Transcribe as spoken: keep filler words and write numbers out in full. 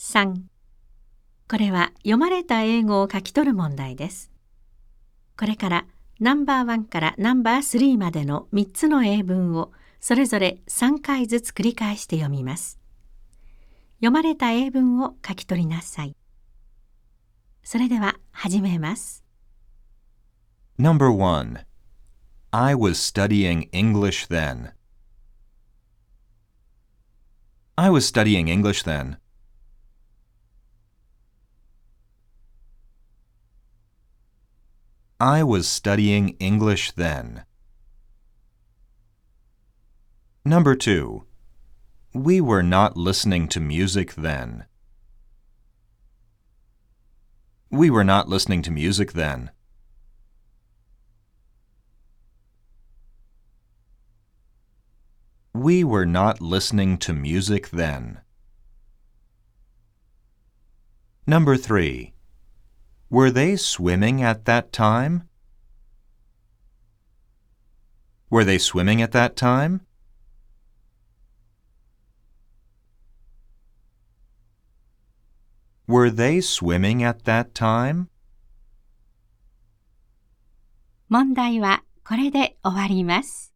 さん、これは読まれた英語を書き取る問題です。これからナンバーワンからナンバースリーまでのみっつの英文をそれぞれさんかいずつ繰り返して読みます。読まれた英文を書き取りなさい。それでは始めます。 Number one. I was studying English then. I was studying English then. I was studying English then. Number two. We were not listening to music then. We were not listening to music then. We were not listening to music then. Number three. Were they swimming at that time? Were they swimming at that time? Were they swimming at that time? 問題はこれで終わります。